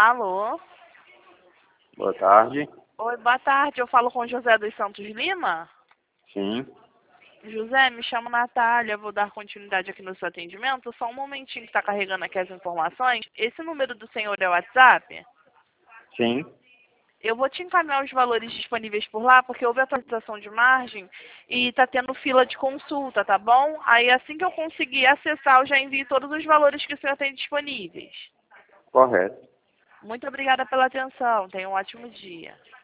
Alô? Boa tarde. Oi, boa tarde. Eu falo com José dos Santos Lima? Sim. José, me chamo Natália. Vou dar continuidade aqui no seu atendimento. Só um momentinho que está carregando aqui as informações. Esse número do senhor é o WhatsApp? Sim. Eu vou te encaminhar os valores disponíveis por lá, porque houve atualização de margem e está tendo fila de consulta, tá bom? Aí assim que eu conseguir acessar, eu já envio todos os valores que o senhor tem disponíveis. Correto. Muito obrigada pela atenção. Tenha um ótimo dia.